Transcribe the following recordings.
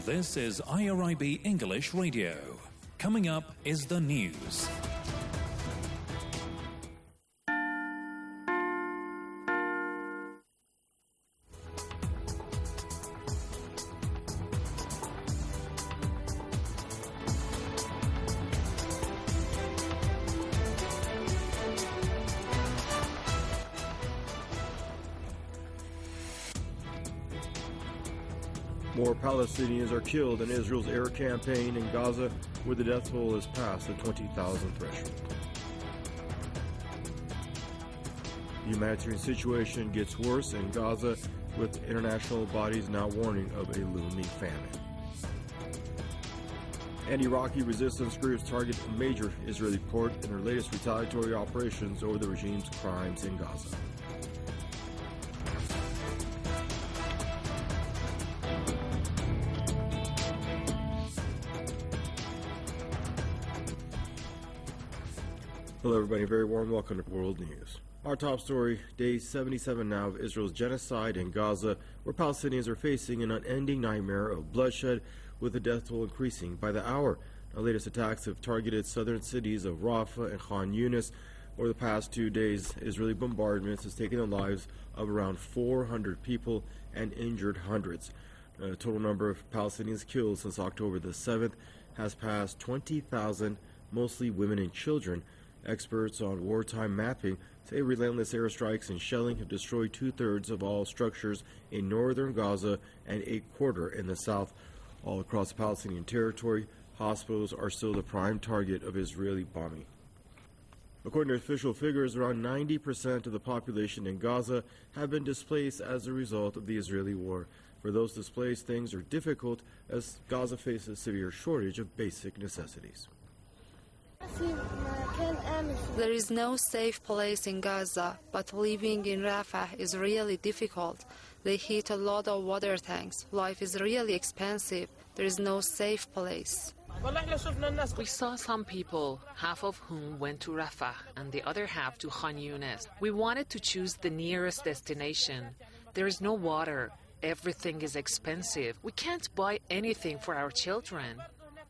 This is IRIB English Radio. Coming up is the news. More Palestinians are killed in Israel's air campaign in Gaza, where the death toll has passed the 20,000 threshold. The humanitarian situation gets worse in Gaza, with international bodies now warning of a looming famine. And Iraqi resistance groups target a major Israeli port in their latest retaliatory operations over the regime's crimes in Gaza. Hello everybody, very warm welcome to World News. Our top story, day 77 now of Israel's genocide in Gaza, where Palestinians are facing an unending nightmare of bloodshed, with the death toll increasing by the hour. The latest attacks have targeted southern cities of Rafah and Khan Yunis. Over the past 2 days, Israeli bombardments has taken the lives of around 400 people and injured hundreds. The total number of Palestinians killed since October the 7th has passed 20,000, mostly women and children. Experts on wartime mapping say relentless airstrikes and shelling have destroyed 2/3 of all structures in northern Gaza and a quarter in the south. All across the Palestinian territory, hospitals are still the prime target of Israeli bombing. According to official figures, around 90% of the population in Gaza have been displaced as a result of the Israeli war. For those displaced, things are difficult as Gaza faces a severe shortage of basic necessities. There is no safe place in Gaza, but living in Rafah is really difficult. They heat a lot of water tanks. Life is really expensive. There is no safe place. We saw some people, half of whom went to Rafah and the other half to Khan Yunis. We wanted to choose the nearest destination. There is no water. Everything is expensive. We can't buy anything for our children.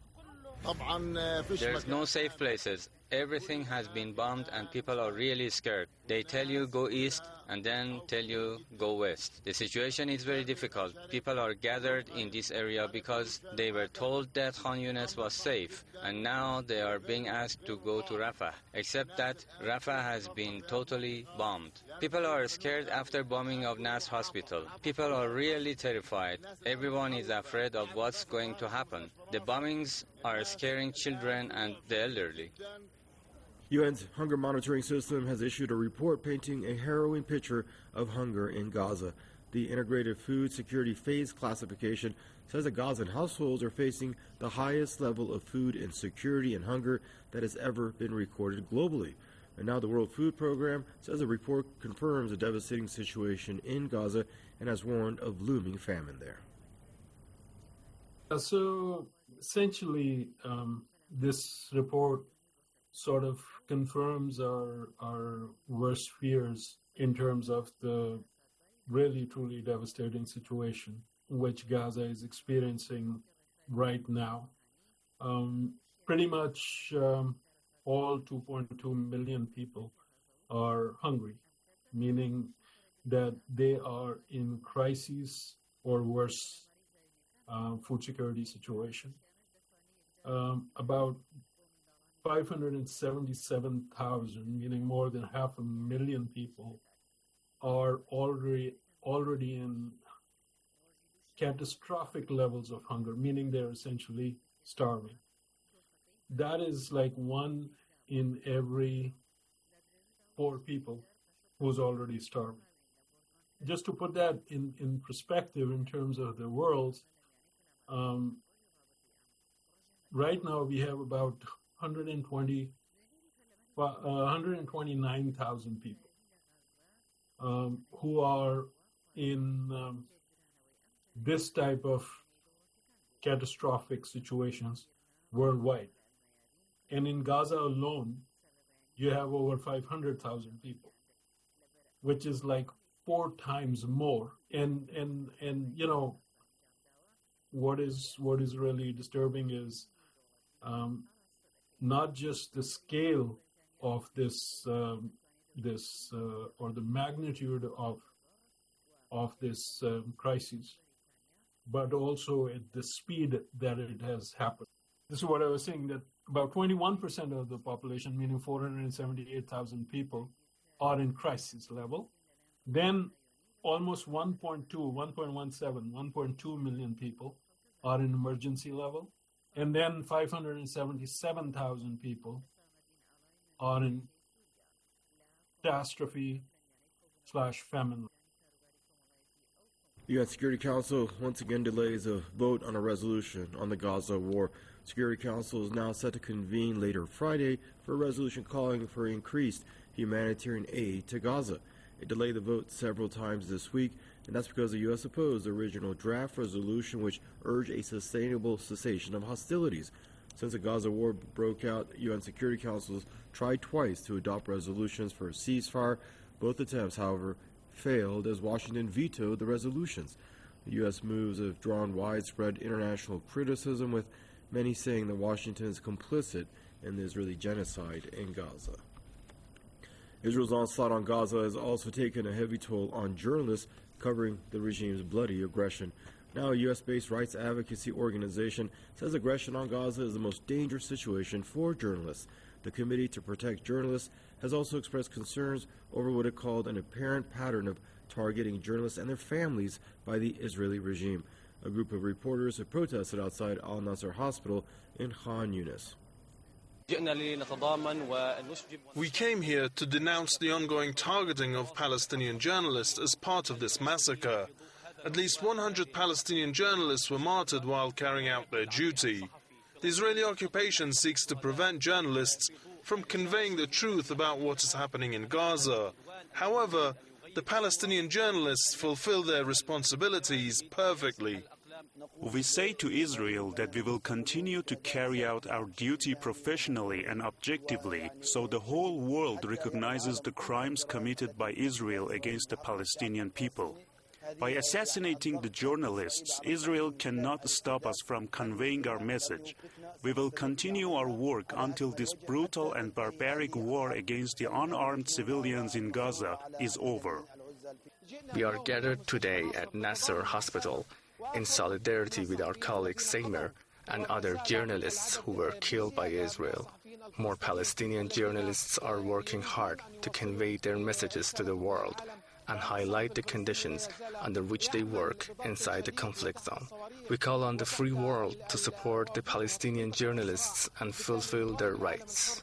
There's no safe places. Everything has been bombed and people are really scared. They tell you go east and then tell you go west. The situation is very difficult. People are gathered in this area because they were told that Khan Yunis was safe, and now they are being asked to go to Rafah, except that Rafah has been totally bombed. People are scared after bombing of Nas hospital. People are really terrified. Everyone is afraid of what's going to happen. The bombings are scaring children and the elderly. UN's hunger monitoring system has issued a report painting a harrowing picture of hunger in Gaza. The Integrated Food Security Phase classification says that Gazan households are facing the highest level of food insecurity and hunger that has ever been recorded globally. And now the World Food Program says the report confirms a devastating situation in Gaza and has warned of looming famine there. So essentially, this report sort of confirms our worst fears in terms of the really, truly devastating situation which Gaza is experiencing right now. Pretty much all 2.2 million people are hungry, meaning that they are in crisis or worse food security situation. About 577,000, meaning more than 500,000 people, are already in catastrophic levels of hunger, meaning they're essentially starving. That is like 1 in every 4 people who's already starving. Just to put that in perspective in terms of the world, right now we have about 129,000 people who are in this type of catastrophic situations worldwide. And in Gaza alone, you have over 500,000 people, which is like 4 times more. And you know, what is really disturbing is not just the scale of this or the magnitude of this crisis, but also at the speed that it has happened. This is what I was saying, that about 21% of the population, meaning 478,000 people, are in crisis level. Then almost 1.2 million people are in emergency level. And then 577,000 people are in catastrophe/famine. The UN Security Council once again delays a vote on a resolution on the Gaza war. Security Council is now set to convene later Friday for a resolution calling for increased humanitarian aid to Gaza. It delayed the vote several times this week, and that's because the U.S. opposed the original draft resolution which urged a sustainable cessation of hostilities. Since the Gaza war broke out, UN Security Council tried twice to adopt resolutions for a ceasefire. Both attempts, however, failed as Washington vetoed the resolutions. The U.S. moves have drawn widespread international criticism, with many saying that Washington is complicit in the Israeli genocide in Gaza. Israel's onslaught on Gaza has also taken a heavy toll on journalists covering the regime's bloody aggression. Now, a U.S.-based rights advocacy organization says aggression on Gaza is the most dangerous situation for journalists. The Committee to Protect Journalists has also expressed concerns over what it called an apparent pattern of targeting journalists and their families by the Israeli regime. A group of reporters have protested outside Al-Nasser Hospital in Khan Yunis. We came here to denounce the ongoing targeting of Palestinian journalists as part of this massacre. At least 100 Palestinian journalists were martyred while carrying out their duty. The Israeli occupation seeks to prevent journalists from conveying the truth about what is happening in Gaza. However, the Palestinian journalists fulfill their responsibilities perfectly. We say to Israel that we will continue to carry out our duty professionally and objectively, so the whole world recognizes the crimes committed by Israel against the Palestinian people. By assassinating the journalists, Israel cannot stop us from conveying our message. We will continue our work until this brutal and barbaric war against the unarmed civilians in Gaza is over. We are gathered today at Nasser Hospital in solidarity with our colleague Samer and other journalists who were killed by Israel. More Palestinian journalists are working hard to convey their messages to the world and highlight the conditions under which they work inside the conflict zone. We call on the free world to support the Palestinian journalists and fulfill their rights.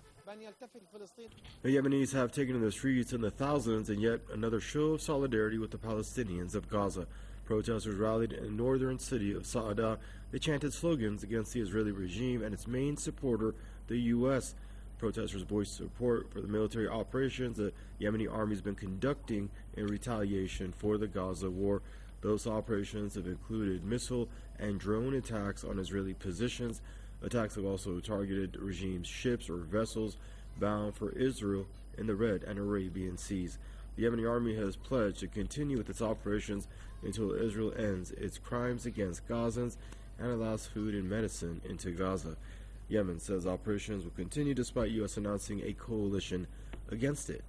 The Yemenis have taken to the streets in the thousands in yet another show of solidarity with the Palestinians of Gaza. Protesters rallied in the northern city of Sa'ada. They chanted slogans against the Israeli regime and its main supporter, the U.S. Protesters voiced support for the military operations the Yemeni army has been conducting in retaliation for the Gaza war. Those operations have included missile and drone attacks on Israeli positions. Attacks have also targeted the regime's ships or vessels bound for Israel in the Red and Arabian Seas. The Yemeni army has pledged to continue with its operations until Israel ends its crimes against Gazans and allows food and medicine into Gaza. Yemen says operations will continue despite U.S. announcing a coalition against it.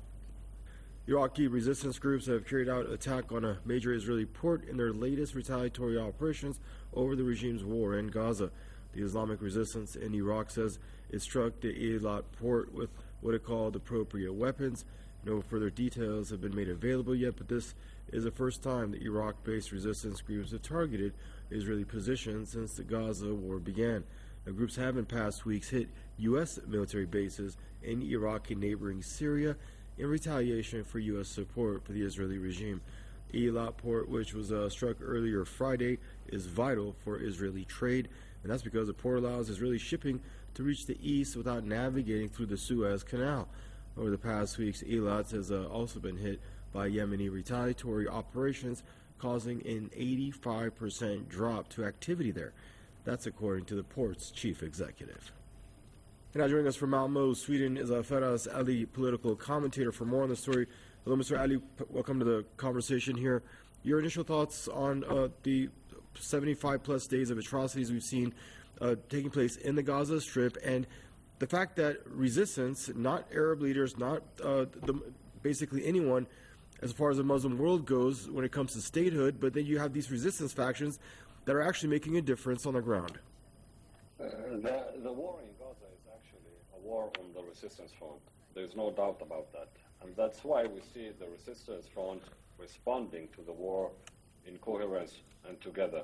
Iraqi resistance groups have carried out an attack on a major Israeli port in their latest retaliatory operations over the regime's war in Gaza. The Islamic resistance in Iraq says it struck the Eilat port with what it called appropriate weapons. No further details have been made available yet, but this is the first time that Iraq-based resistance groups have targeted Israeli positions since the Gaza war began. The groups have in past weeks hit U.S. military bases in Iraq and neighboring Syria in retaliation for U.S. support for the Israeli regime. Eilat port, which was struck earlier Friday, is vital for Israeli trade, and that's because the port allows Israeli shipping to reach the east without navigating through the Suez Canal. Over the past weeks, Eilat has also been hit by Yemeni retaliatory operations, causing an 85% drop to activity there. That's according to the port's chief executive. And now joining us from Malmö, Sweden, is Faraz Ali, political commentator. For more on the story, hello, Mr. Ali. Welcome to the conversation here. Your initial thoughts on the 75 plus days of atrocities we've seen taking place in the Gaza Strip, and the fact that resistance, not Arab leaders, not basically anyone, as far as the Muslim world goes when it comes to statehood, but then you have these resistance factions that are actually making a difference on the ground. The war in Gaza is actually a war on the resistance front. There's no doubt about that. And that's why we see the resistance front responding to the war in coherence and together.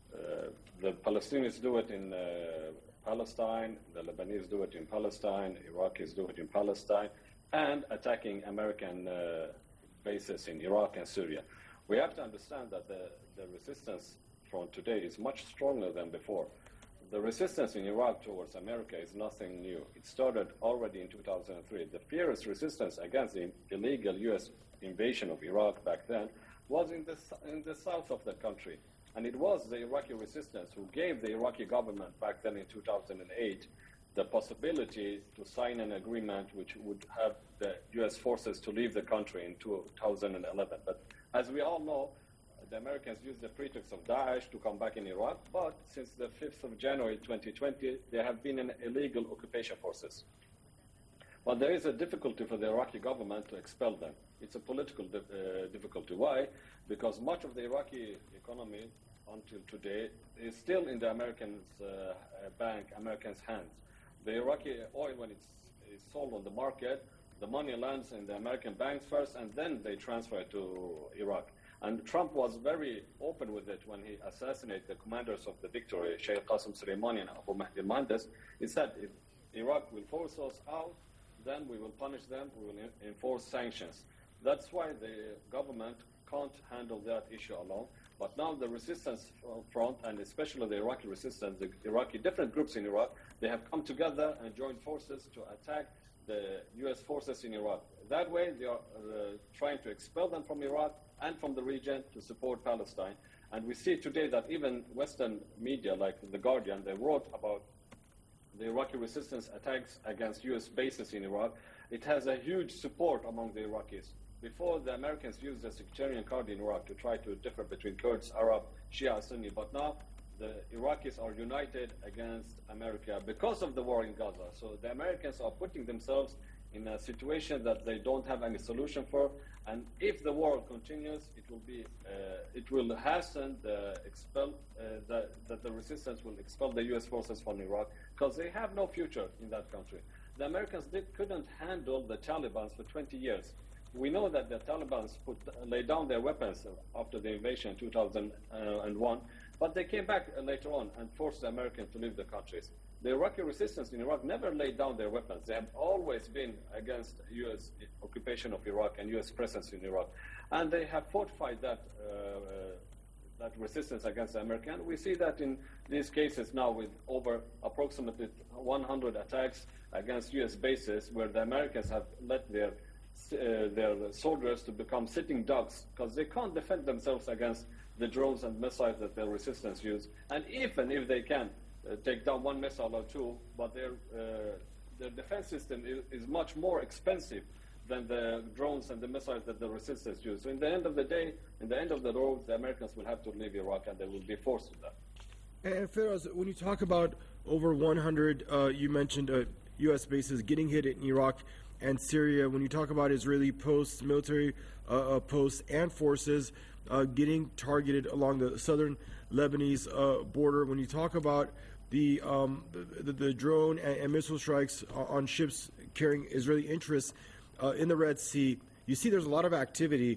The Palestinians do it in Palestine, the Lebanese do it in Palestine, Iraqis do it in Palestine, and attacking American bases in Iraq and Syria. We have to understand that the resistance front today is much stronger than before. The resistance in Iraq towards America is nothing new. It started already in 2003. The fierce resistance against the illegal U.S. invasion of Iraq back then was in the south of the country. And it was the Iraqi resistance who gave the Iraqi government back then in 2008 the possibility to sign an agreement which would have the U.S. forces to leave the country in 2011. But as we all know, the Americans used the pretext of Daesh to come back in Iraq, but since the 5th of January 2020, there have been an illegal occupation forces. But there is a difficulty for the Iraqi government to expel them. It's a political difficulty. Why? Because much of the Iraqi economy until today is still in the Americans' Americans' hands. The Iraqi oil, when it's sold on the market, the money lands in the American banks first, and then they transfer it to Iraq. And Trump was very open with it when he assassinated the commanders of the victory, Sheikh Qasem Soleimani and Abu Mahdi al-Mohandes. He said, if Iraq will force us out, then we will punish them, we will enforce sanctions. That's why the government can't handle that issue alone. But now the resistance front, and especially the Iraqi resistance, the Iraqi different groups in Iraq, they have come together and joined forces to attack the U.S. forces in Iraq. That way, they are trying to expel them from Iraq and from the region to support Palestine. And we see today that even Western media, like The Guardian, they wrote about the Iraqi resistance attacks against U.S. bases in Iraq. It has a huge support among the Iraqis. Before, the Americans used the sectarian card in Iraq to try to differ between Kurds, Arab, Shia, Sunni. But now, the Iraqis are united against America because of the war in Gaza. So the Americans are putting themselves in a situation that they don't have any solution for. And if the war continues, it will hasten the resistance will expel the U.S. forces from Iraq because they have no future in that country. The Americans couldn't handle the Taliban for 20 years. We know that the Taliban laid down their weapons after the invasion in 2001, but they came back later on and forced the Americans to leave the countries. The Iraqi resistance in Iraq never laid down their weapons. They have always been against U.S. occupation of Iraq and U.S. presence in Iraq. And they have fortified that resistance against the Americans. We see that in these cases now with over approximately 100 attacks against U.S. bases where the Americans have let their soldiers to become sitting ducks because they can't defend themselves against the drones and missiles that their resistance use. And even if they can take down one missile or two, but their defense system is much more expensive than the drones and the missiles that the resistance use. So in the end of the day, in the end of the road, the Americans will have to leave Iraq and they will be forced to that. And Feroz, when you talk about over 100, you mentioned U.S. bases getting hit in Iraq and Syria. When you talk about Israeli posts, military posts and forces getting targeted along the southern Lebanese border, when you talk about the drone and missile strikes on ships carrying Israeli interests in the Red Sea, you see there's a lot of activity,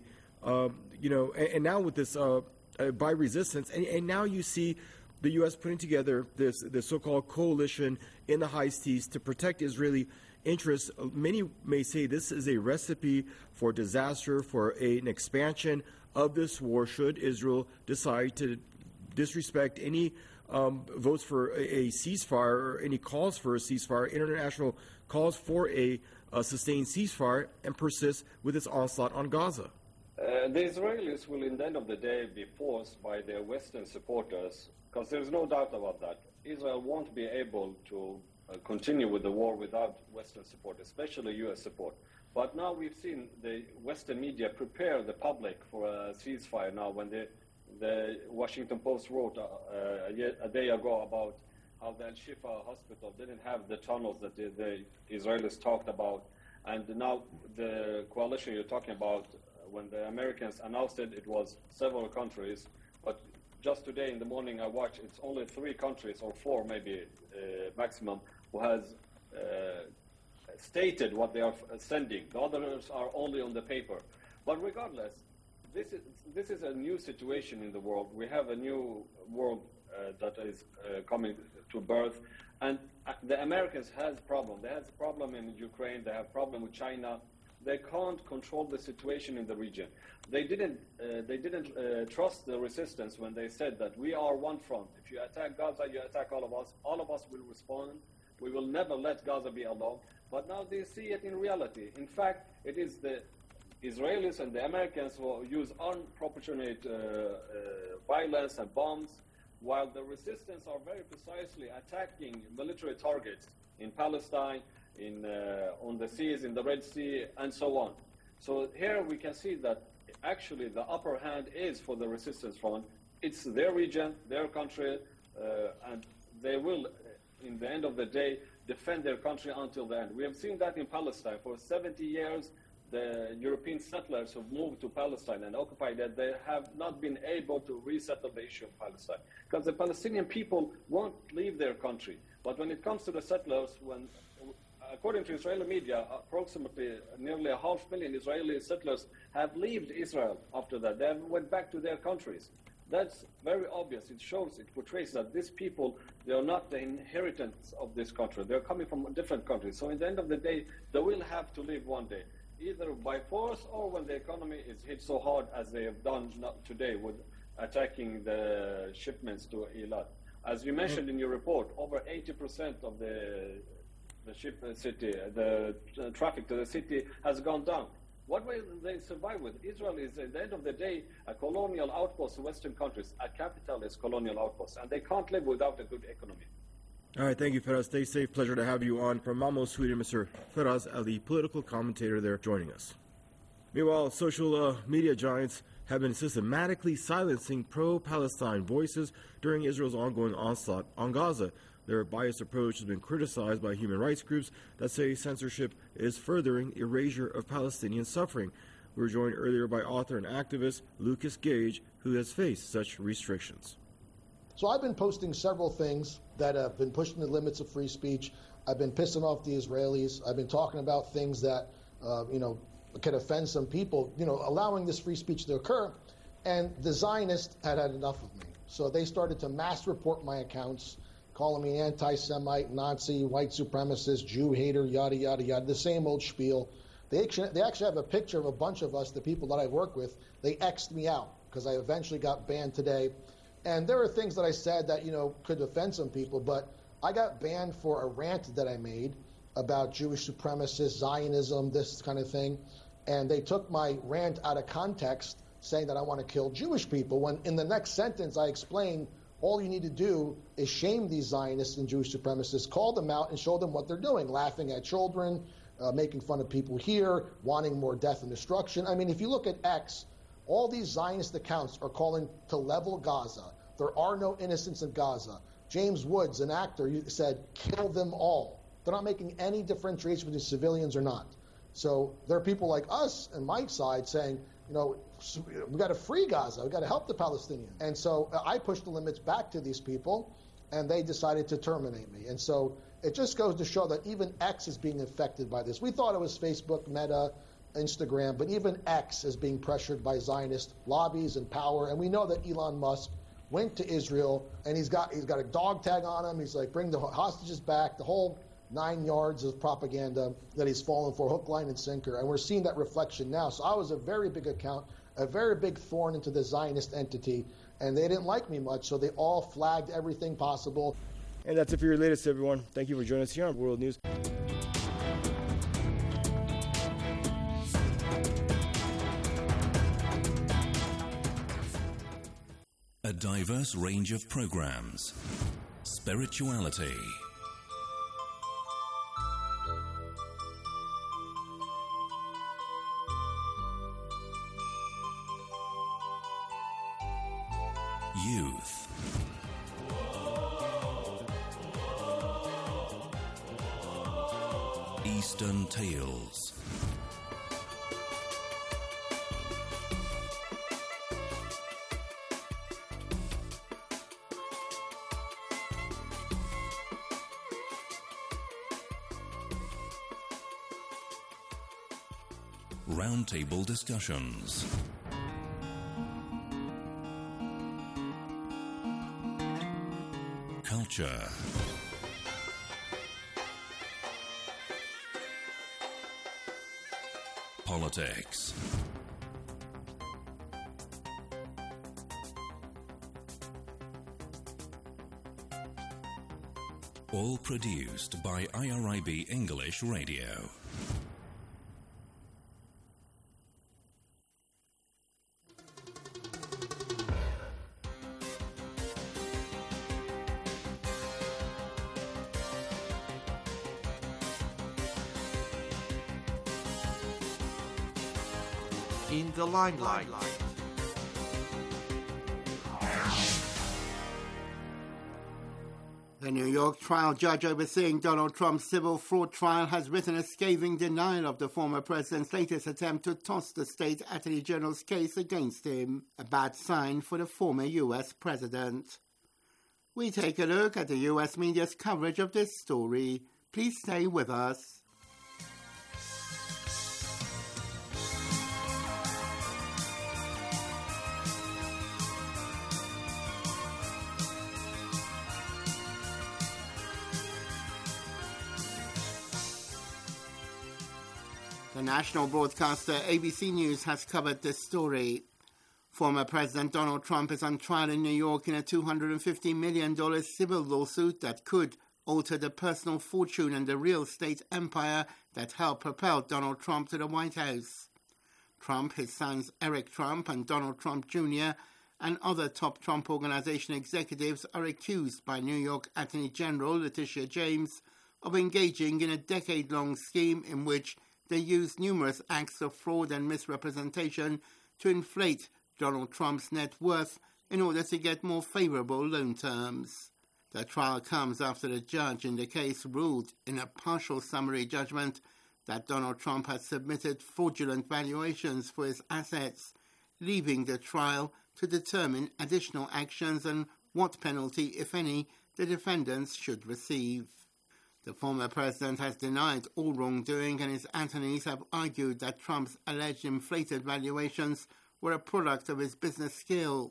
and now with this by resistance, and now you see the U.S. putting together this so-called coalition in the high seas to protect Israeli interests. Many may say this is a recipe for disaster, for an expansion of this war should Israel decide to disrespect any votes for a ceasefire or any calls for a ceasefire, international calls for a sustained ceasefire, and persist with its onslaught on Gaza. The Israelis will, in the end of the day, be forced by their Western supporters, because there's no doubt about that. Israel won't be able to continue with the war without Western support, especially U.S. support. But now we've seen the Western media prepare the public for a ceasefire now when the The Washington Post wrote a day ago about how the Al-Shifa hospital didn't have the tunnels that the Israelis talked about. And now the coalition you're talking about, when the Americans announced it, it was several countries. But just today in the morning I watched, it's only 3 countries, or 4 maybe maximum, who has stated what they are sending. The others are only on the paper. But regardless, this is a new situation in the world. We have a new world that is coming to birth, and the Americans has problem. They have a problem in Ukraine. They have problem with China. They can't control the situation in the region. They didn't trust the resistance when they said that we are one front. If you attack Gaza, you attack all of us. All of us will respond. We will never let Gaza be alone. But now they see it in reality. In fact, it is the Israelis and the Americans who use unproportionate violence and bombs, while the resistance are very precisely attacking military targets in Palestine, on the seas, in the Red Sea, and so on. So here we can see that actually the upper hand is for the resistance front. It's their region, their country, and they will, in the end of the day, defend their country until the end. We have seen that in Palestine. For 70 years, the European settlers who moved to Palestine and occupied it, they have not been able to resettle the issue of Palestine. Because the Palestinian people won't leave their country. But when it comes to the settlers, according to Israeli media, approximately nearly 500,000 Israeli settlers have left Israel after that. They went back to their countries. That's very obvious. It shows, it portrays that these people, they are not the inheritance of this country. They're coming from different countries. So in the end of the day, they will have to leave one day, either by force or when the economy is hit so hard as they have done today with attacking the shipments to Eilat. As you mentioned in your report, over 80% of the traffic to the city has gone down. What will they survive with? Israel is, at the end of the day, a colonial outpost to Western countries, a capitalist colonial outpost, and they can't live without a good economy. All right, thank you, Faraz. Stay safe. Pleasure to have you on from Malmo, Sweden, Mr. Faraz Ali, political commentator there, joining us. Meanwhile, social media giants have been systematically silencing pro-Palestine voices during Israel's ongoing onslaught on Gaza. Their biased approach has been criticized by human rights groups that say censorship is furthering erasure of Palestinian suffering. We were joined earlier by author and activist Lucas Gage, who has faced such restrictions. So I've been posting several things that have been pushing the limits of free speech. I've been pissing off the Israelis. I've been talking about things that, could offend some people, allowing this free speech to occur. And the Zionists had enough of me. So they started to mass report my accounts, calling me anti-Semite, Nazi, white supremacist, Jew hater, yada, yada, yada, the same old spiel. They actually have a picture of a bunch of us, the people that I work with. They X'd me out because I eventually got banned today. And there are things that I said that, could offend some people, but I got banned for a rant that I made about Jewish supremacists, Zionism, this kind of thing. And they took my rant out of context, saying that I want to kill Jewish people, when in the next sentence I explained all you need to do is shame these Zionists and Jewish supremacists, call them out and show them what they're doing, laughing at children, making fun of people here, wanting more death and destruction. I mean, if you look at X, all these Zionist accounts are calling to level Gaza. There are no innocents in Gaza. James Woods, an actor, said, kill them all. They're not making any differentiation between civilians or not. So there are people like us and my side saying, we got to free Gaza. We got to help the Palestinians. And so I pushed the limits back to these people, and they decided to terminate me. And so it just goes to show that even X is being affected by this. We thought it was Facebook, Meta, Instagram, but even X is being pressured by Zionist lobbies and power. And we know that Elon Musk went to Israel, and he's got a dog tag on him. He's like, bring the hostages back, the whole 9 yards of propaganda that he's fallen for, hook, line, and sinker. And we're seeing that reflection now. So I was a very big account, a very big thorn into the Zionist entity, and they didn't like me much, so they all flagged everything possible. And that's it for your latest, everyone. Thank you for joining us here on World News. A diverse range of programs. Spirituality. Eastern Tales. Roundtable discussions. Culture. Politics. All produced by IRIB English Radio. In the limelight. The New York trial judge overseeing Donald Trump's civil fraud trial has written a scathing denial of the former president's latest attempt to toss the state attorney general's case against him, a bad sign for the former U.S. president. We take a look at the U.S. media's coverage of this story. Please stay with us. The national broadcaster ABC News has covered this story. Former President Donald Trump is on trial in New York in a $250 million civil lawsuit that could alter the personal fortune and the real estate empire that helped propel Donald Trump to the White House. Trump, his sons Eric Trump and Donald Trump Jr., and other top Trump Organization executives are accused by New York Attorney General Letitia James of engaging in a decade-long scheme in which they used numerous acts of fraud and misrepresentation to inflate Donald Trump's net worth in order to get more favorable loan terms. The trial comes after the judge in the case ruled in a partial summary judgment that Donald Trump had submitted fraudulent valuations for his assets, leaving the trial to determine additional actions and what penalty, if any, the defendants should receive. The former president has denied all wrongdoing, and his attorneys have argued that Trump's alleged inflated valuations were a product of his business skill.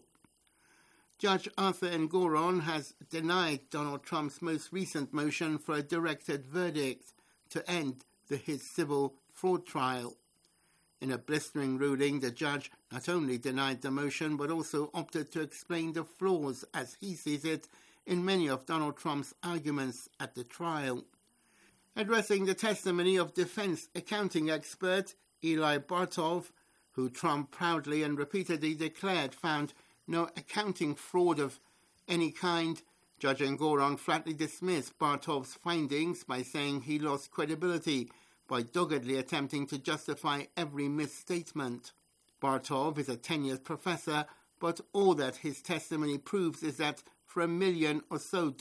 Judge Arthur Engoron has denied Donald Trump's most recent motion for a directed verdict to end his civil fraud trial. In a blistering ruling, the judge not only denied the motion but also opted to explain the flaws, as he sees it, in many of Donald Trump's arguments at the trial. Addressing the testimony of defense accounting expert Eli Bartov, who Trump proudly and repeatedly declared found no accounting fraud of any kind, Judge Engoron flatly dismissed Bartov's findings by saying he lost credibility by doggedly attempting to justify every misstatement. Bartov is a tenured professor, but all that his testimony proves is that for $1 million or so,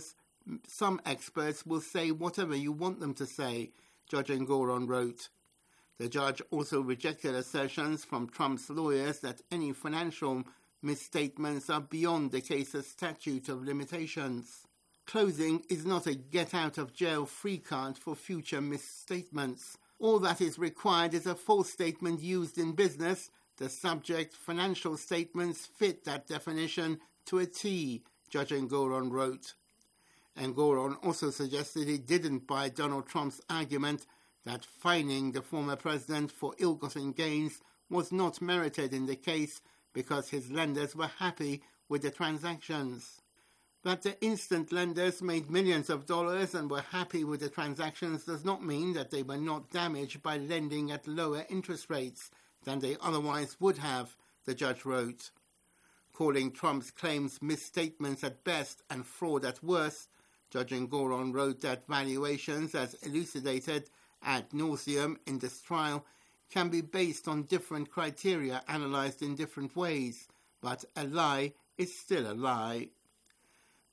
some experts will say whatever you want them to say, Judge Engoron wrote. The judge also rejected assertions from Trump's lawyers that any financial misstatements are beyond the case's statute of limitations. Closing is not a get-out-of-jail-free card for future misstatements. All that is required is a false statement used in business. The subject financial statements fit that definition to a T, Judge Engoron wrote. Engoron also suggested he didn't buy Donald Trump's argument that fining the former president for ill-gotten gains was not merited in the case because his lenders were happy with the transactions. That the instant lenders made millions of dollars and were happy with the transactions does not mean that they were not damaged by lending at lower interest rates than they otherwise would have, the judge wrote. Calling Trump's claims misstatements at best and fraud at worst, Judge Engoron wrote that valuations, as elucidated ad nauseum in this trial, can be based on different criteria analyzed in different ways, but a lie is still a lie.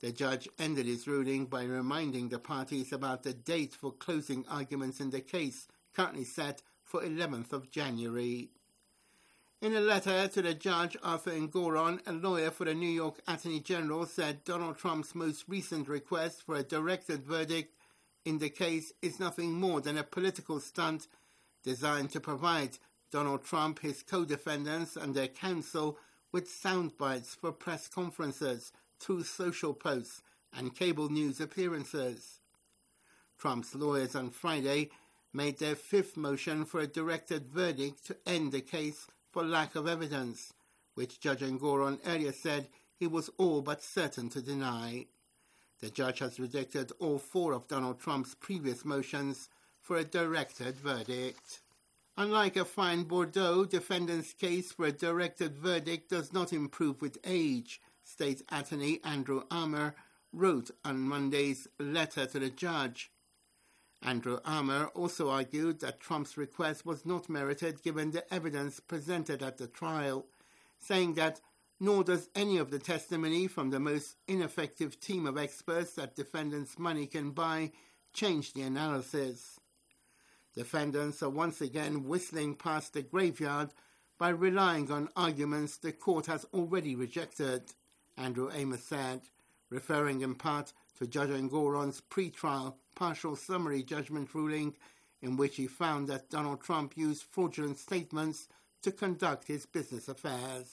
The judge ended his ruling by reminding the parties about the date for closing arguments in the case, currently set for 11th of January. In a letter to the judge, Arthur Engoron, a lawyer for the New York Attorney General, said Donald Trump's most recent request for a directed verdict in the case is nothing more than a political stunt designed to provide Donald Trump, his co-defendants and their counsel with sound bites for press conferences, through social posts and cable news appearances. Trump's lawyers on Friday made their fifth motion for a directed verdict to end the case for lack of evidence, which Judge Engoron earlier said he was all but certain to deny. The judge has rejected all four of Donald Trump's previous motions for a directed verdict. Unlike a fine Bordeaux, defendant's case for a directed verdict does not improve with age, State Attorney Andrew Armour wrote on Monday's letter to the judge. Andrew Armour also argued that Trump's request was not merited given the evidence presented at the trial, saying that nor does any of the testimony from the most ineffective team of experts that defendants' money can buy change the analysis. Defendants are once again whistling past the graveyard by relying on arguments the court has already rejected, Andrew Amos said, referring in part to Judge Engoron's pre-trial partial summary judgment ruling in which he found that Donald Trump used fraudulent statements to conduct his business affairs.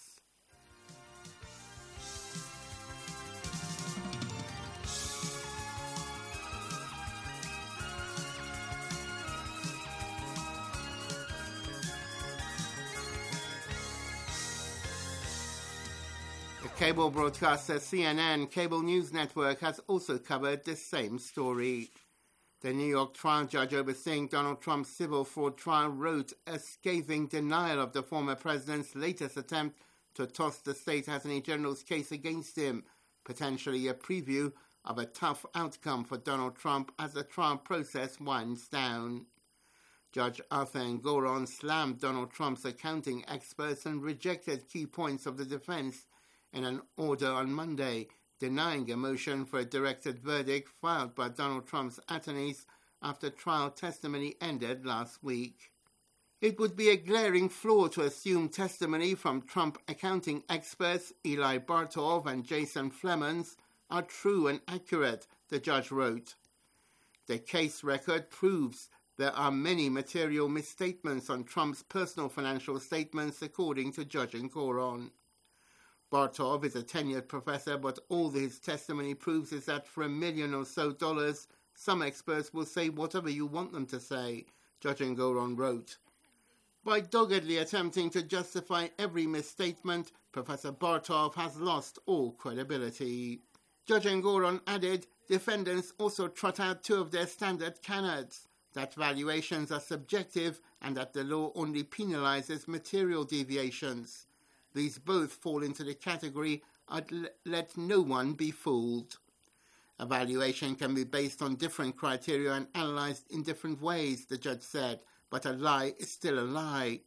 Cable broadcaster CNN Cable News Network has also covered the same story. The New York trial judge overseeing Donald Trump's civil fraud trial wrote a scathing denial of the former president's latest attempt to toss the state attorney general's case against him, potentially a preview of a tough outcome for Donald Trump as the trial process winds down. Judge Arthur Engoron slammed Donald Trump's accounting experts and rejected key points of the defense in an order on Monday, denying a motion for a directed verdict filed by Donald Trump's attorneys after trial testimony ended last week. It would be a glaring flaw to assume testimony from Trump accounting experts Eli Bartov and Jason Flemons are true and accurate, the judge wrote. The case record proves there are many material misstatements on Trump's personal financial statements, according to Judge Engoron. Bartov is a tenured professor, but all his testimony proves is that for $1 million or so, some experts will say whatever you want them to say, Judge Engoron wrote. By doggedly attempting to justify every misstatement, Professor Bartov has lost all credibility. Judge Engoron added, defendants also trot out two of their standard canards, that valuations are subjective and that the law only penalizes material deviations. These both fall into the category I'd let no one be fooled. A valuation can be based on different criteria and analyzed in different ways, the judge said, but a lie is still a lie.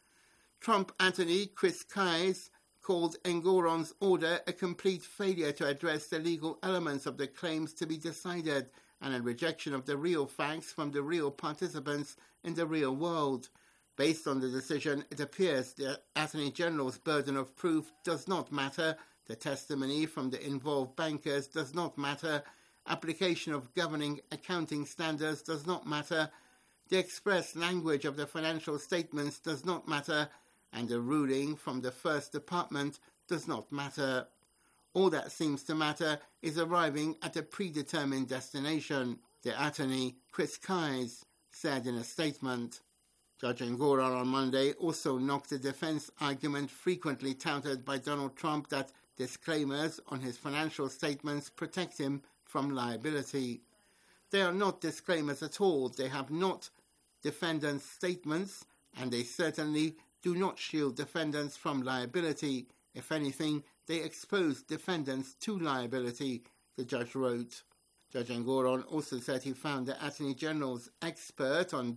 Trump attorney Chris Kise called Engoron's order a complete failure to address the legal elements of the claims to be decided and a rejection of the real facts from the real participants in the real world. Based on the decision, it appears the Attorney General's burden of proof does not matter, the testimony from the involved bankers does not matter, application of governing accounting standards does not matter, the express language of the financial statements does not matter, and the ruling from the First Department does not matter. All that seems to matter is arriving at a predetermined destination, the attorney, Chris Kise, said in a statement. Judge Engoron on Monday also knocked the defense argument frequently touted by Donald Trump that disclaimers on his financial statements protect him from liability. They are not disclaimers at all. They have not defendants' statements, and they certainly do not shield defendants from liability. If anything, they expose defendants to liability, the judge wrote. Judge Engoron also said he found the Attorney General's expert on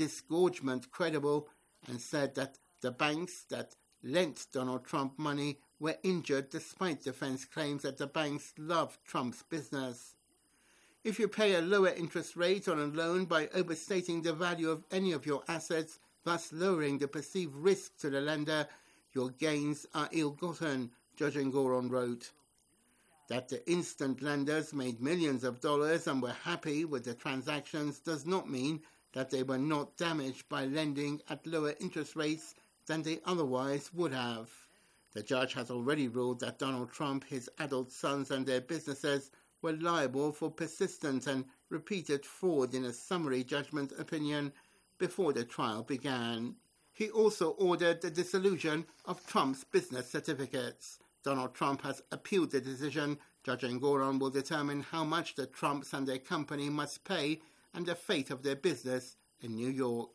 disgorgement credible and said that the banks that lent Donald Trump money were injured despite defense claims that the banks love Trump's business. If you pay a lower interest rate on a loan by overstating the value of any of your assets, thus lowering the perceived risk to the lender, your gains are ill-gotten, Judge Engoron wrote. That the instant lenders made millions of dollars and were happy with the transactions does not mean that they were not damaged by lending at lower interest rates than they otherwise would have. The judge has already ruled that Donald Trump, his adult sons and their businesses were liable for persistent and repeated fraud in a summary judgment opinion before the trial began. He also ordered the dissolution of Trump's business certificates. Donald Trump has appealed the decision. Judge Engoron will determine how much the Trumps and their company must pay and the fate of their business in New York.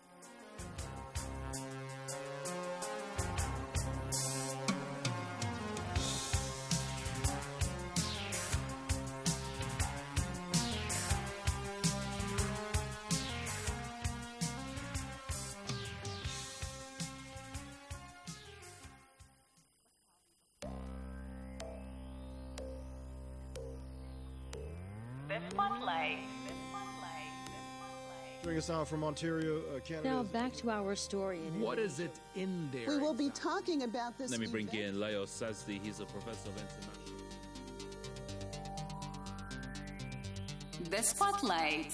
Joining us now from Ontario, Canada. Now back to our story. What is it in there? We will be talking about this. Let me bring in Leo Sazdi. He's a professor of international. The Spotlight.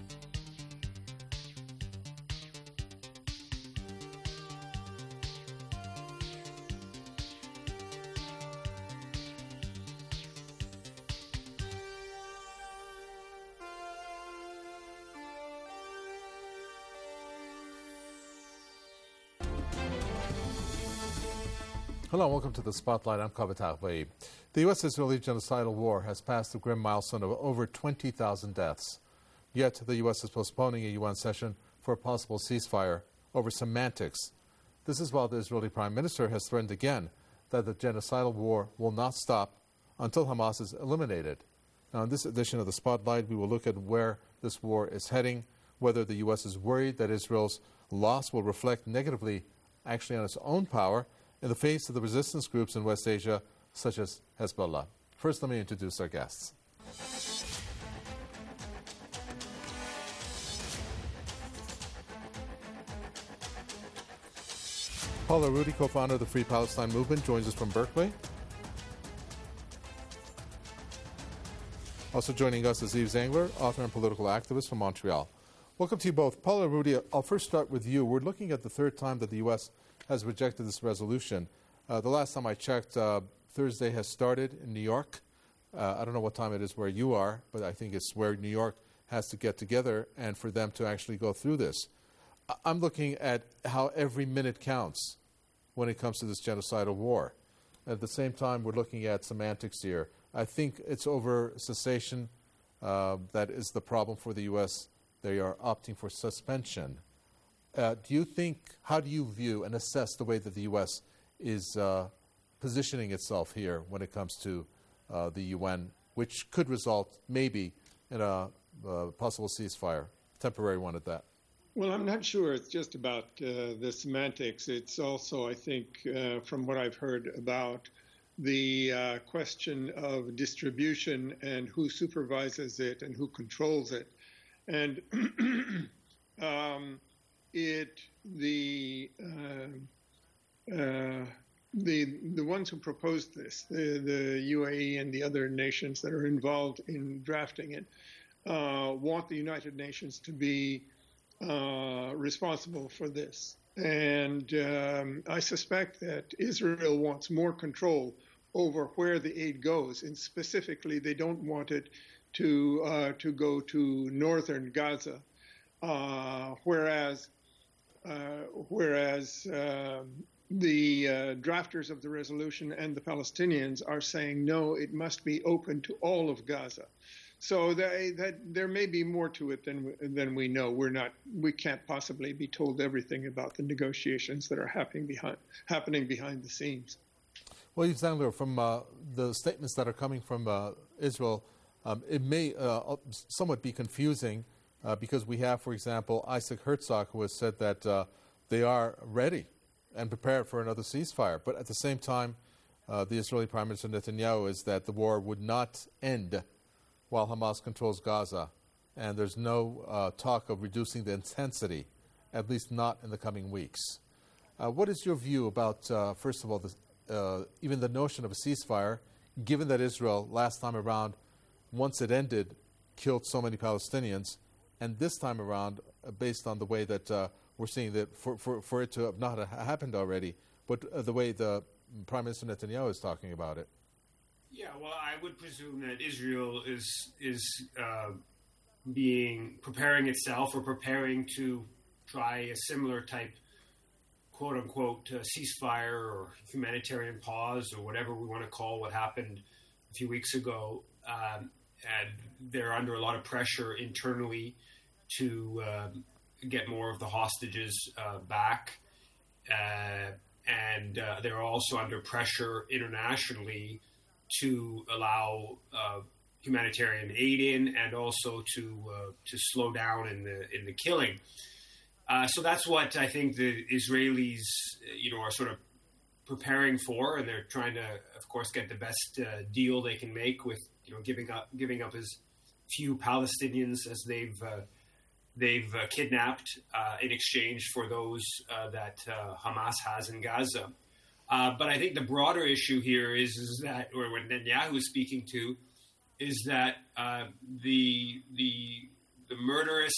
Hello, welcome to the Spotlight. I'm Kavitah Vaib. The U.S.-Israeli genocidal war has passed the grim milestone of over 20,000 deaths. Yet the U.S. is postponing a UN session for a possible ceasefire over semantics. This is while the Israeli Prime Minister has threatened again that the genocidal war will not stop until Hamas is eliminated. Now, in this edition of the Spotlight, we will look at where this war is heading, whether the U.S. is worried that Israel's loss will reflect negatively actually on its own power in the face of the resistance groups in West Asia, such as Hezbollah. First, let me introduce our guests. Paula Arudi, co-founder of the Free Palestine Movement, joins us from Berkeley. Also joining us is Yves Zangler, author and political activist from Montreal. Welcome to you both. Paula Arudi, I'll first start with you. We're looking at the third time that the U.S. has rejected this resolution. The last time I checked, Thursday has started in New York. I don't know what time it is where you are, but I think it's where New York has to get together and for them to actually go through this. I'm looking at how every minute counts when it comes to this genocidal war. At the same time, we're looking at semantics here. I think it's over cessation that is the problem for the U.S. They are opting for suspension. How do you view and assess the way that the U.S. is positioning itself here when it comes to the UN, which could result maybe in a possible ceasefire, temporary one at that? Well, I'm not sure it's just about the semantics. It's also, I think, from what I've heard about the question of distribution and who supervises it and who controls it. And the ones who proposed this, the UAE and the other nations that are involved in drafting it, want the United Nations to be responsible for this. And I suspect that Israel wants more control over where the aid goes, and specifically they don't want it to go to northern Gaza, whereas the drafters of the resolution and the Palestinians are saying, no, it must be open to all of Gaza. So that there may be more to it than we know. We can't possibly be told everything about the negotiations that are happening behind the scenes. Well, Yves Zangler, from the statements that are coming from Israel, it may somewhat be confusing because we have, for example, Isaac Herzog, who has said that they are ready and prepared for another ceasefire. But at the same time, the Israeli Prime Minister Netanyahu is that the war would not end while Hamas controls Gaza, and there's no talk of reducing the intensity, at least not in the coming weeks. What is your view about, first of all, even the notion of a ceasefire, given that Israel, last time around, once it ended, killed so many Palestinians, and this time around, based on the way that we're seeing that for it to have not happened already, but the way the Prime Minister Netanyahu is talking about it? Yeah, well, I would presume that Israel is preparing itself or preparing to try a similar type, quote unquote, ceasefire or humanitarian pause or whatever we want to call what happened a few weeks ago. And they're under a lot of pressure internally to get more of the hostages back. And they're also under pressure internationally to allow humanitarian aid in, and also to slow down in the killing. So that's what I think the Israelis, are sort of preparing for, and they're trying to, of course, get the best deal they can make with, giving up as few Palestinians as they've kidnapped in exchange for those that Hamas has in Gaza. But I think the broader issue here is that, or what Netanyahu is speaking to, is that the murderous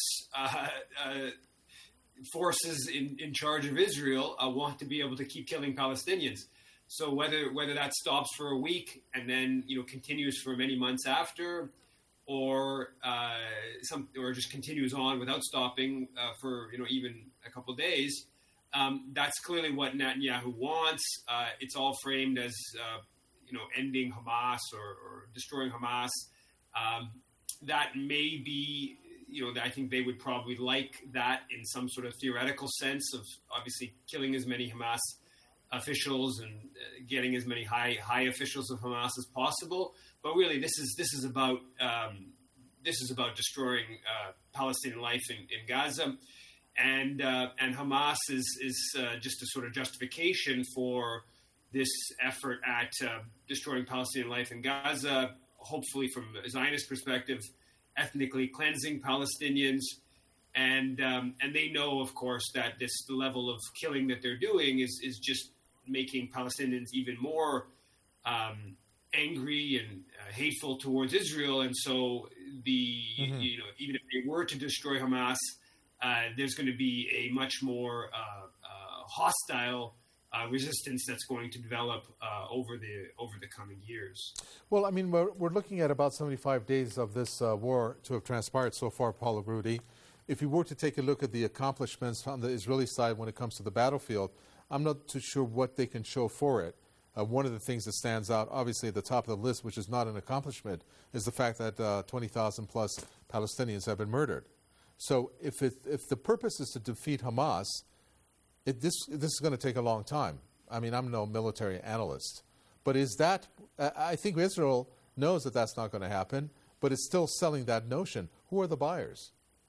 forces in charge of Israel want to be able to keep killing Palestinians. So whether that stops for a week and then continues for many months after, or just continues on without stopping for even a couple of days. That's clearly what Netanyahu wants. It's all framed as ending Hamas or destroying Hamas. That may be, I think they would probably like that in some sort of theoretical sense of obviously killing as many Hamas officials and getting as many high officials of Hamas as possible. But really, this is about destroying Palestinian life in Gaza, and Hamas is just a sort of justification for this effort at destroying Palestinian life in Gaza. Hopefully, from a Zionist perspective, ethnically cleansing Palestinians, and they know, of course, that the level of killing that they're doing is just making Palestinians even more angry and hateful towards Israel, and so even if they were to destroy Hamas, there's going to be a much more hostile resistance that's going to develop over the coming years. Well, I mean, we're looking at about 75 days of this war to have transpired so far, Paula Rudy. If you were to take a look at the accomplishments on the Israeli side when it comes to the battlefield, I'm not too sure what they can show for it. One of the things that stands out, obviously at the top of the list, which is not an accomplishment, is the fact that 20,000 plus Palestinians have been murdered. So if the purpose is to defeat Hamas, this is going to take a long time. I mean, I'm no military analyst. But is that, I think Israel knows that that's not going to happen, but it's still selling that notion. Who are the buyers?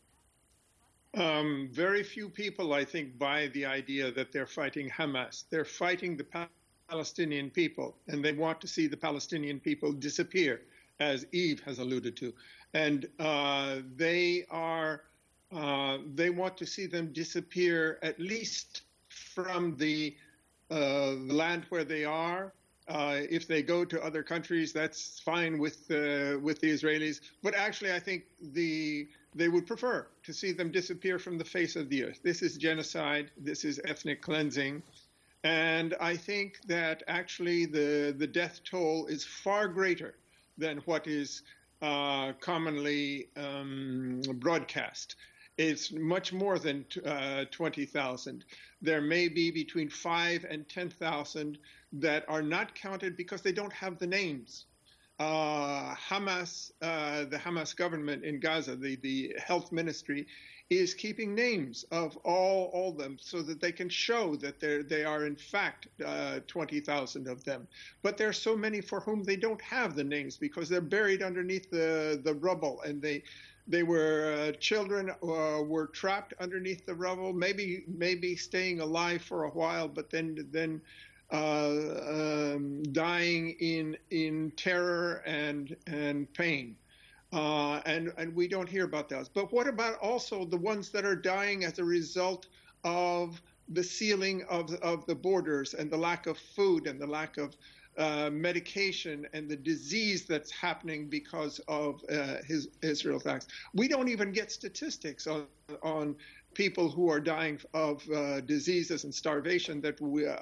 Very few people, I think, buy the idea that they're fighting Hamas. They're fighting the Palestinian people, and they want to see the Palestinian people disappear, as Eve has alluded to. And they want to see them disappear at least from the land where they are. If they go to other countries, that's fine with the Israelis. But actually, I think they would prefer to see them disappear from the face of the earth. This is genocide. This is ethnic cleansing. And I think that actually the death toll is far greater than what is commonly broadcast. It's much more than 20,000. There may be between 5,000 and 10,000 that are not counted because they don't have the names. Hamas, the Hamas government in Gaza, the health ministry, is keeping names of all of them so that they can show that they are in fact 20,000 of them. But there are so many for whom they don't have the names because they're buried underneath the rubble, and they were children were trapped underneath the rubble, maybe staying alive for a while, but then dying in terror and pain. And we don't hear about those. But what about also the ones that are dying as a result of the sealing of the borders and the lack of food and the lack of medication and the disease that's happening because of Israel's acts? We don't even get statistics on people who are dying of diseases and starvation that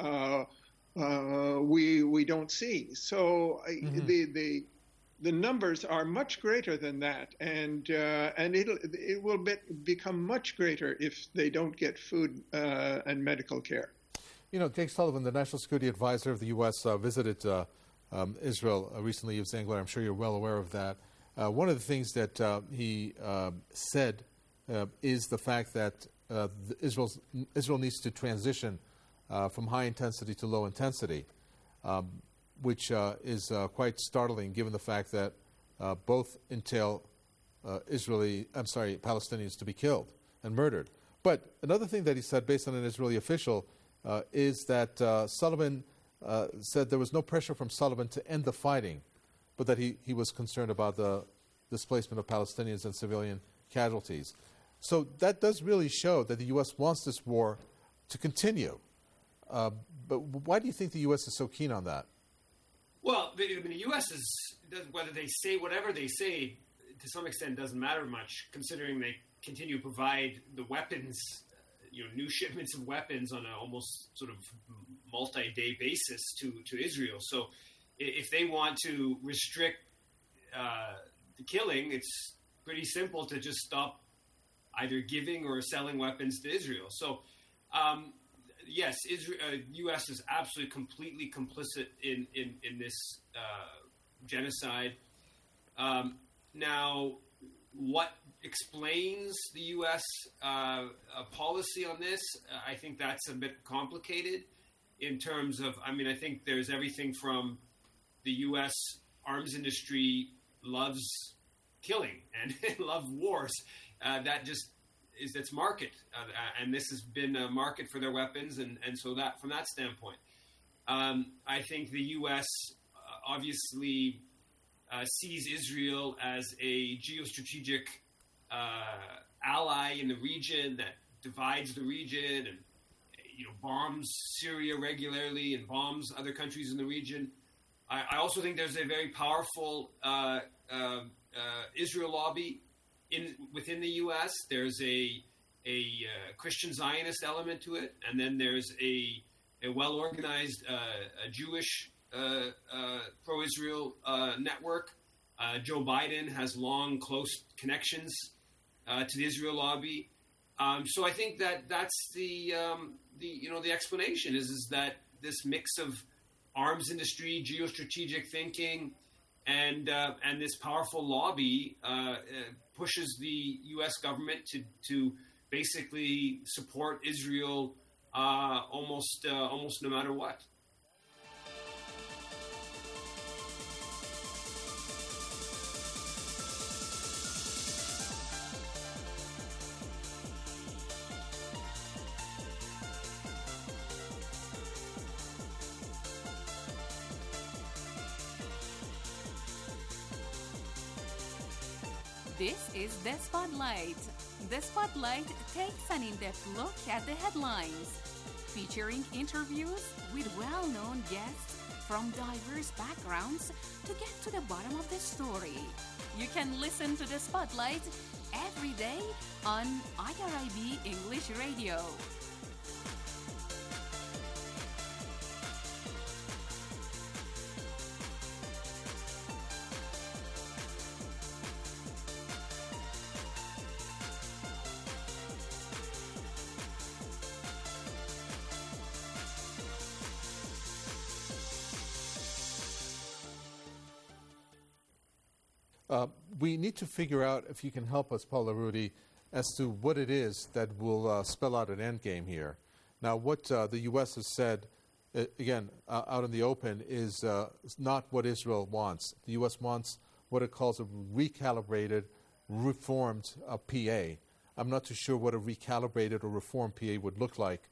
we don't see. So the numbers are much greater than that, and it will become much greater if they don't get food and medical care. You know, Jake Sullivan, the National Security Advisor of the U.S., visited Israel recently. Yves Zangler, I'm sure you're well aware of that. One of the things that he said is the fact that Israel needs to transition from high intensity to low intensity, which is quite startling given the fact that both entail Palestinians to be killed and murdered. But another thing that he said, based on an Israeli official, is that Sullivan said there was no pressure from Sullivan to end the fighting, but that he was concerned about the displacement of Palestinians and civilian casualties. So that does really show that the U.S. wants this war to continue. But why do you think the U.S. is so keen on that? Well, the U.S. whether they say whatever they say, to some extent doesn't matter much, considering they continue to provide the weapons, new shipments of weapons on an almost sort of multi-day basis to Israel. So if they want to restrict the killing, it's pretty simple to just stop either giving or selling weapons to Israel. So, yes, U.S. is absolutely completely complicit in this genocide. Now, what explains the U.S. Policy on this? I think that's a bit complicated in terms of, I think there's everything from the U.S. arms industry loves killing and loves wars. That just is its market, and this has been a market for their weapons, and so that from that standpoint, I think the U.S. Obviously sees Israel as a geostrategic ally in the region that divides the region and bombs Syria regularly and bombs other countries in the region. I also think there's a very powerful Israel lobby within the U.S. There's a Christian Zionist element to it, and then there's a well-organized Jewish pro-Israel network. Joe Biden has long, close connections to the Israel lobby. So I think that's the explanation is that this mix of arms industry, geostrategic thinking, and this powerful lobby pushes the U.S. government to basically support Israel almost no matter what. This is The Spotlight. The Spotlight takes an in-depth look at the headlines, featuring interviews with well-known guests from diverse backgrounds to get to the bottom of the story. You can listen to The Spotlight every day on IRIB English Radio. We need to figure out, if you can help us, Paula Rudy, as to what it is that will spell out an endgame here. Now, what the U.S. has said, again, out in the open, is not what Israel wants. The U.S. wants what it calls a recalibrated, reformed PA. I'm not too sure what a recalibrated or reformed PA would look like,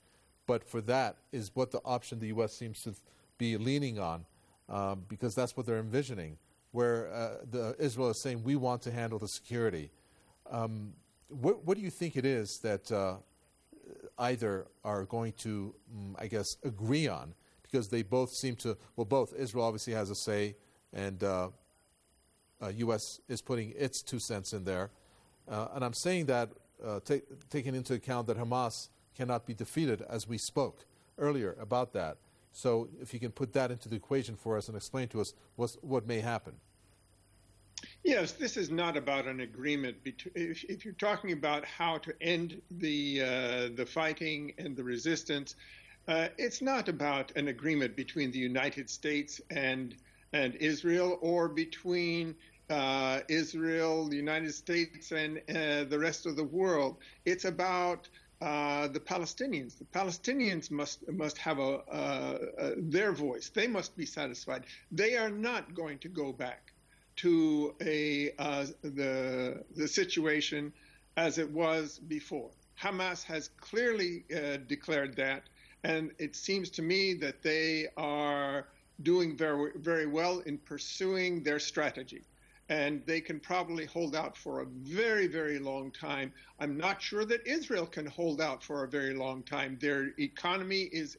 but for that is what the option the U.S. seems to be leaning on, because that's what they're envisioning, where Israel is saying, we want to handle the security. What do you think it is that either are going to, I guess, agree on? Because they both seem to, both. Israel obviously has a say, and U.S. is putting its 2 cents in there. And I'm saying that taking into account that Hamas cannot be defeated, as we spoke earlier about that. So if you can put that into the equation for us and explain to us what may happen. Yes, this is not about an agreement. If you're talking about how to end the fighting and the resistance, it's not about an agreement between the United States and Israel, or between Israel, the United States, and the rest of the world. It's about the Palestinians. The Palestinians must have their voice. They must be satisfied. They are not going to go back to the situation as it was before. Hamas has clearly declared that, and it seems to me that they are doing very, very well in pursuing their strategy. And they can probably hold out for a very, very long time. I'm not sure that Israel can hold out for a very long time. Their economy is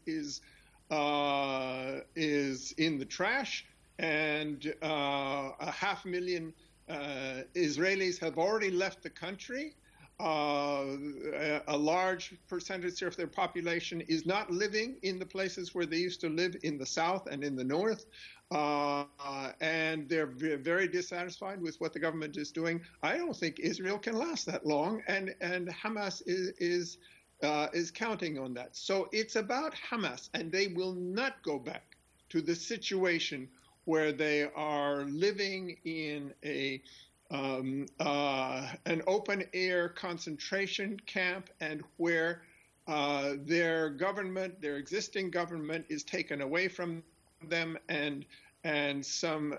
in the trash, and 500,000 Israelis have already left the country. A large percentage of their population is not living in the places where they used to live in the south and in the north. And they're very dissatisfied with what the government is doing. I don't think Israel can last that long, and Hamas is counting on that. So it's about Hamas, and they will not go back to the situation where they are living in an open air concentration camp, and where their government, their existing government, is taken away from them, and some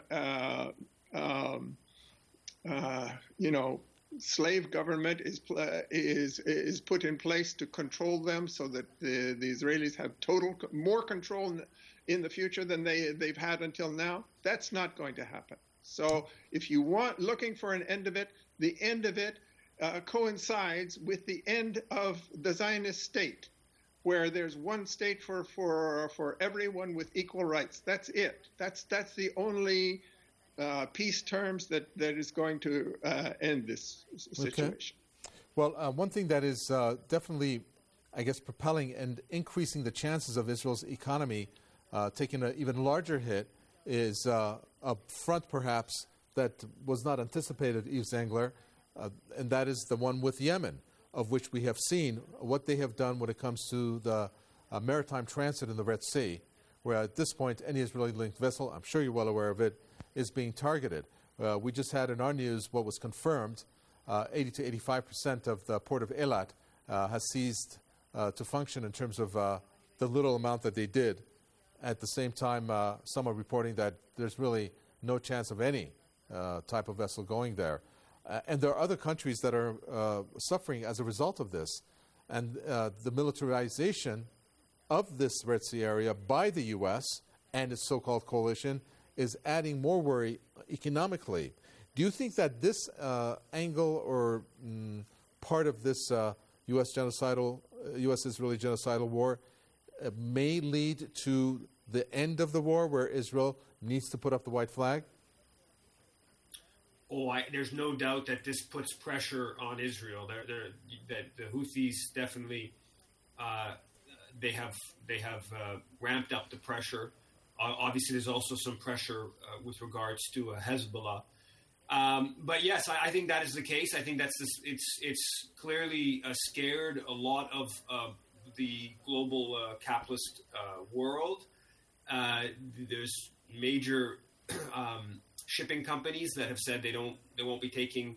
slave government is put in place to control them, so that the Israelis have more control in the future than they've had until now. That's not going to happen. So if you looking for an end of it, the end of it coincides with the end of the Zionist state, where there's one state for everyone with equal rights. That's it. That's the only peace terms that is going to end this situation. Okay. Well, one thing that is definitely, I guess, propelling and increasing the chances of Israel's economy taking an even larger hit is a front, perhaps, that was not anticipated, Yves Zangler, and that is the one with Yemen, of which we have seen what they have done when it comes to the maritime transit in the Red Sea, where at this point any Israeli-linked vessel, I'm sure you're well aware of it, is being targeted. We just had in our news what was confirmed, 80 to 85% of the port of Eilat has ceased to function in terms of the little amount that they did. At the same time, some are reporting that there's really no chance of any type of vessel going there. And there are other countries that are suffering as a result of this. And the militarization of this Red Sea area by the U.S. and its so-called coalition is adding more worry economically. Do you think that this angle or part of this U.S.-Israeli genocidal war may lead to the end of the war, where Israel needs to put up the white flag? There's no doubt that this puts pressure on Israel. That the Houthis definitely they have ramped up the pressure. Obviously, there's also some pressure with regards to Hezbollah. But yes, I think that is the case. I think it's clearly scared a lot of the global capitalist world. There's major shipping companies that have said they won't be taking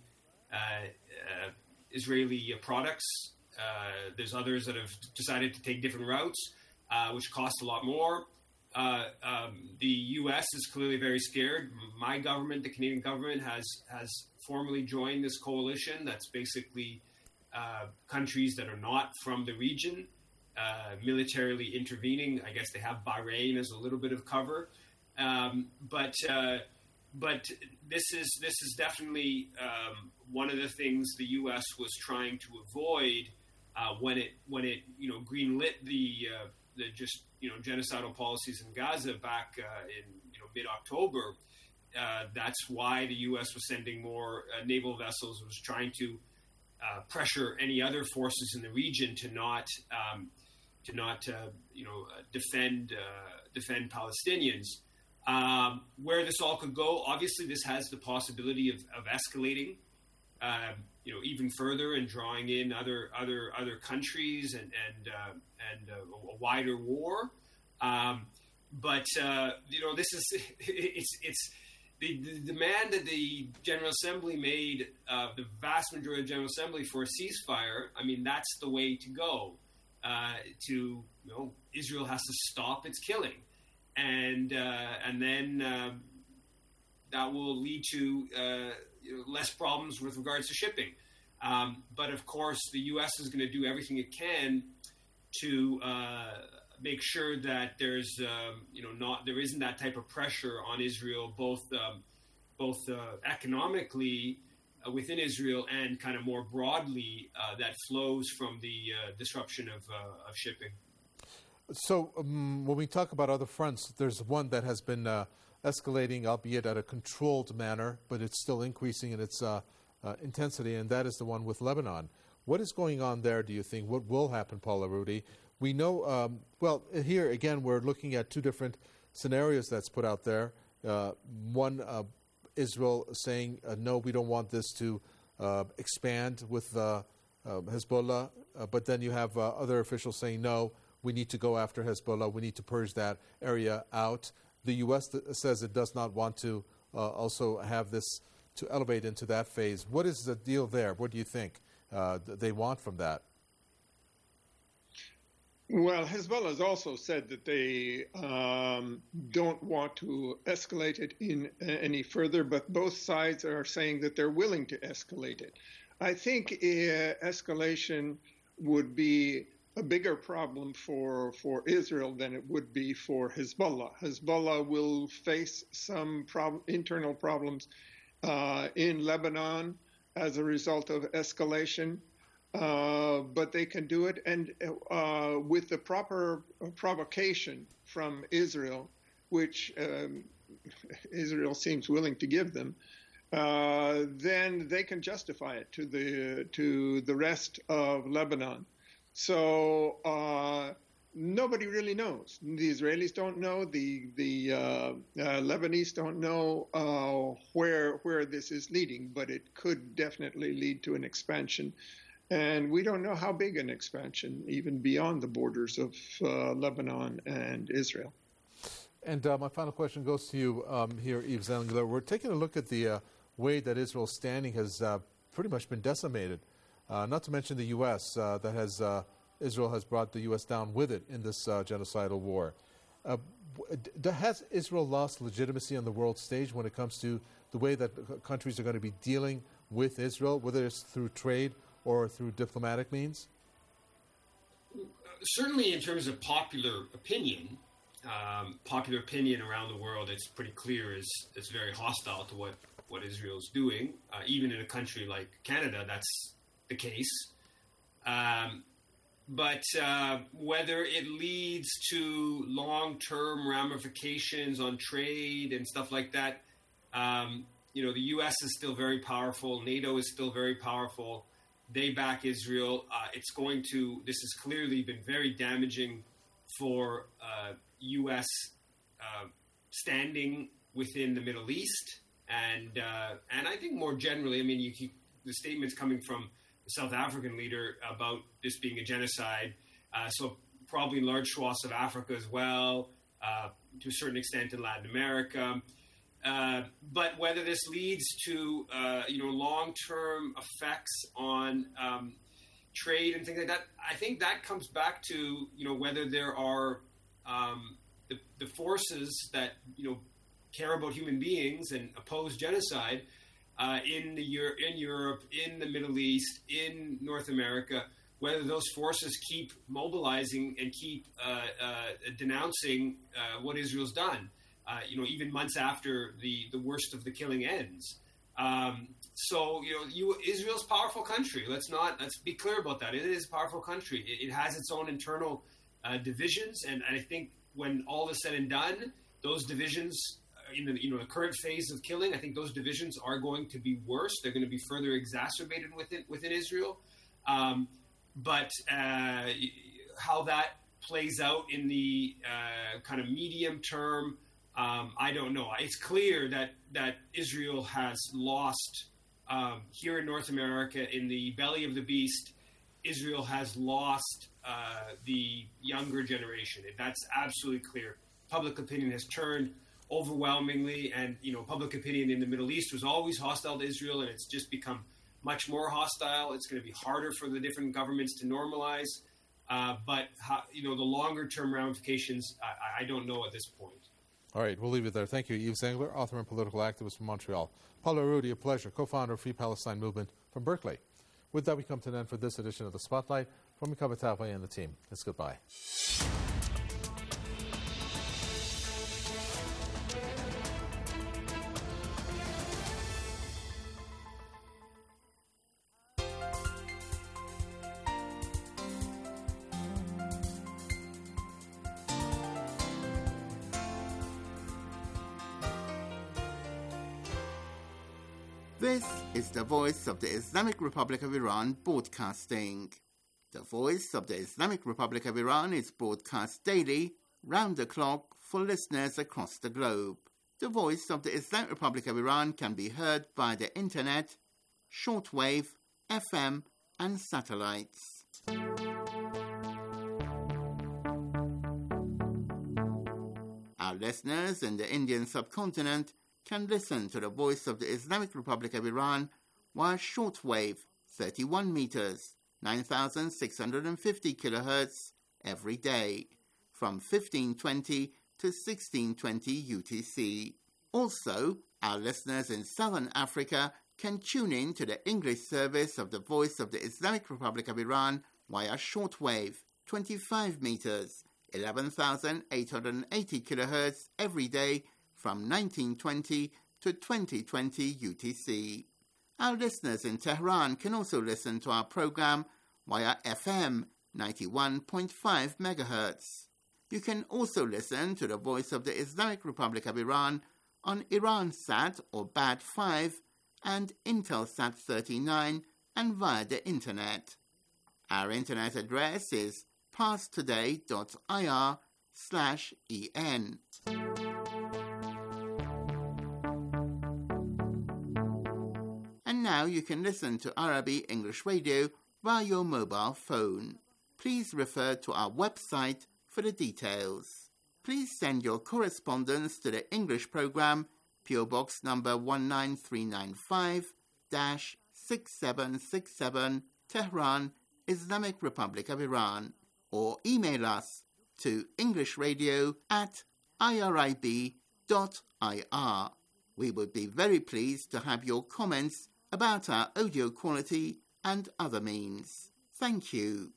Israeli products. There's others that have decided to take different routes, which cost a lot more. The U.S. is clearly very scared. My government, the Canadian government, has formally joined this coalition. That's basically countries that are not from the region. militarily intervening. I guess they have Bahrain as a little bit of cover, but this is definitely one of the things the U.S. was trying to avoid when it greenlit the just genocidal policies in Gaza back in mid-October. That's why the U.S. was sending more naval vessels, was trying to pressure any other forces in the region to not defend Palestinians. Where this all could go, obviously, this has the possibility of escalating, even further and drawing in other countries and a wider war. But this is it's the demand that the General Assembly made, the vast majority of the General Assembly, for a ceasefire. I mean, that's the way to go. Israel has to stop its killing, and then that will lead to less problems with regards to shipping. But of course, the U.S. is going to do everything it can to make sure that there's there isn't that type of pressure on Israel, both economically within Israel and kind of more broadly that flows from the disruption of shipping. So when we talk about other fronts, there's one that has been escalating, albeit at a controlled manner, but it's still increasing in its intensity, and that is the one with Lebanon. What is going on there, do you think? What will happen, Paul Arudi? We know, here again, we're looking at two different scenarios that's put out there. One, Israel saying, no, we don't want this to expand with Hezbollah. But then you have other officials saying, no, we need to go after Hezbollah. We need to purge that area out. The U.S. says it does not want to also have this to elevate into that phase. What is the deal there? What do you think they want from that? Well, Hezbollah has also said that they don't want to escalate it in any further, but both sides are saying that they're willing to escalate it. I think escalation would be a bigger problem for Israel than it would be for Hezbollah. Hezbollah will face some internal problems in Lebanon as a result of escalation. But they can do it, and with the proper provocation from Israel, which Israel seems willing to give them, then they can justify it to the rest of Lebanon. So nobody really knows. The Israelis don't know. The Lebanese don't know where this is leading, but it could definitely lead to an expansion. And we don't know how big an expansion, even beyond the borders of Lebanon and Israel. And my final question goes to you here, Yves Zengler. We're taking a look at the way that Israel's standing has pretty much been decimated. Not to mention the U.S. Israel has brought the U.S. down with it in this genocidal war. Has Israel lost legitimacy on the world stage when it comes to the way that countries are going to be dealing with Israel, whether it's through trade or through diplomatic means? Certainly in terms of popular opinion around the world, it's pretty clear it's very hostile to what Israel's doing. Even in a country like Canada, that's the case. But whether it leads to long-term ramifications on trade and stuff like that, the U.S. is still very powerful. NATO is still very powerful. They back Israel. This has clearly been very damaging for U.S. standing within the Middle East. And I think more generally, I mean, the statements coming from the South African leader about this being a genocide, so probably in large swaths of Africa as well, to a certain extent in Latin America. But whether this leads to long-term effects on trade and things like that, I think that comes back to whether there are the forces that care about human beings and oppose genocide in Europe, in the Middle East, in North America, whether those forces keep mobilizing and keep denouncing what Israel's done, even months after the worst of the killing ends. So Israel's a powerful country. Let's be clear about that. It is a powerful country. It has its own internal divisions, and I think when all is said and done, those divisions in the current phase of killing, I think those divisions are going to be worse. They're going to be further exacerbated within Israel. But how that plays out in the kind of medium term, I don't know. It's clear that Israel has lost here in North America, in the belly of the beast. Israel has lost the younger generation. That's absolutely clear. Public opinion has turned overwhelmingly, and public opinion in the Middle East was always hostile to Israel, and it's just become much more hostile. It's going to be harder for the different governments to normalize, but the longer term ramifications, I don't know at this point. All right, we'll leave it there. Thank you, Yves Zangler, author and political activist from Montreal. Paulo Arrudi, a pleasure, co-founder of Free Palestine Movement from Berkeley. With that, we come to an end for this edition of The Spotlight. From Mikhail Batavia and the team, it's goodbye. This is the Voice of the Islamic Republic of Iran broadcasting. The Voice of the Islamic Republic of Iran is broadcast daily, round the clock, for listeners across the globe. The Voice of the Islamic Republic of Iran can be heard via the internet, shortwave, FM, and satellites. Our listeners in the Indian subcontinent can listen to the Voice of the Islamic Republic of Iran via shortwave 31 meters, 9,650 kilohertz every day, from 1520 to 1620 UTC. Also, our listeners in Southern Africa can tune in to the English service of the Voice of the Islamic Republic of Iran via shortwave 25 meters, 11,880 kilohertz every day, from 1920 to 2020 UTC. Our listeners in Tehran can also listen to our program via FM 91.5 MHz. You can also listen to the Voice of the Islamic Republic of Iran on Iransat or BAD5 and Intelsat 39 and via the Internet. Our Internet address is parstoday.ir/en. And now you can listen to Arabic English Radio via your mobile phone. Please refer to our website for the details. Please send your correspondence to the English program, PO Box number 19395-6767, Tehran, Islamic Republic of Iran, or email us to englishradio@irib.ir. We would be very pleased to have your comments about our audio quality and other means. Thank you.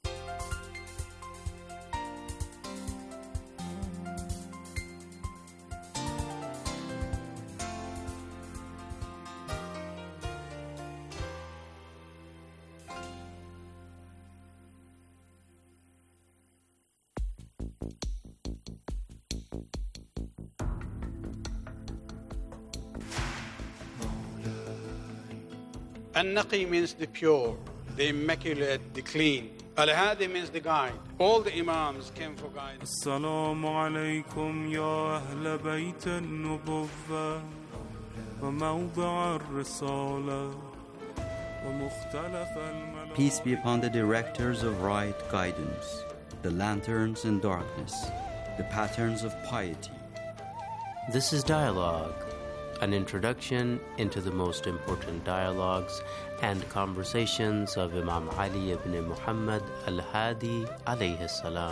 An-Naqi means the pure, the immaculate, the clean. Al-Hadi means the guide. All the Imams came for guidance. Assalamu alaikum ya ahl bayt an-nubuwwah wa mawda' ar-risalah wa mukhtalaf al-malak. Peace be upon the directors of right guidance, the lanterns in darkness, the patterns of piety. This is Dialogue, an introduction into the most important dialogues and conversations of Imam Ali ibn Muhammad al-Hadi alayhi salam.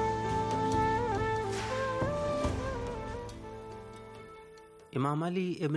Imam Ali ibn